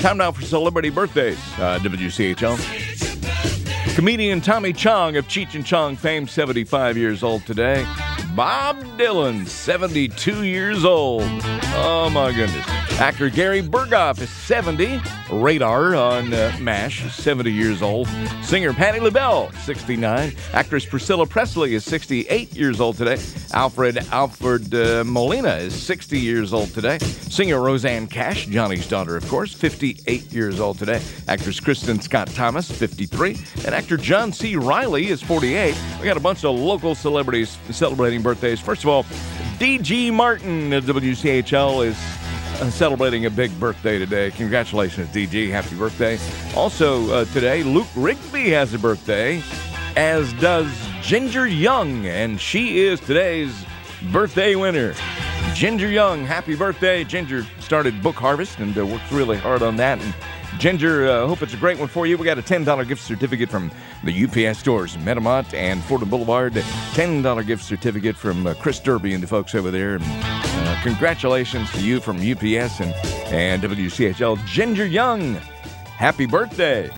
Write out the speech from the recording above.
Time now for celebrity birthdays. WCHL. Comedian Tommy Chong of Cheech and Chong fame, 75 years old today. Bob Dylan, 72 years old. Oh, my goodness. Actor Gary Burghoff is 70. Radar on MASH is 70 years old. Singer Patti LaBelle, 69. Actress Priscilla Presley is 68 years old today. Alfred Molina is 60 years old today. Singer Roseanne Cash, Johnny's daughter, of course, 58 years old today. Actress Kristen Scott Thomas, 53. And actor John C. Reilly is 48. We got a bunch of local celebrities celebrating birthdays. First of all, D.G. Martin of WCHL is celebrating a big birthday today. Congratulations, DG. Happy birthday. Also today, Luke Rigby has a birthday, as does Ginger Young, and she is today's birthday winner. Ginger Young, happy birthday. Ginger started Book Harvest and worked really hard on that. And Ginger, hope it's a great one for you. We got a $10 gift certificate from the UPS stores, Metamont and Fordham Boulevard. $10 gift certificate from Chris Derby and the folks over there. Congratulations to you from UPS and WCHL. Ginger Young, happy birthday.